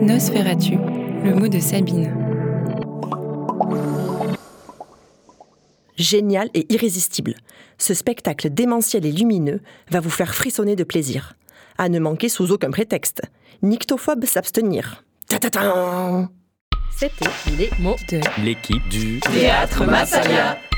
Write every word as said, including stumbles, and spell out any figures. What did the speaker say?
Nosferatu, le mot de Sabine. Génial et irrésistible. Ce spectacle démentiel et lumineux va vous faire frissonner de plaisir. À ne manquer sous aucun prétexte. Nyctophobe s'abstenir. Ta-ta-ta. C'était les mots De l'équipe du Théâtre Massalia.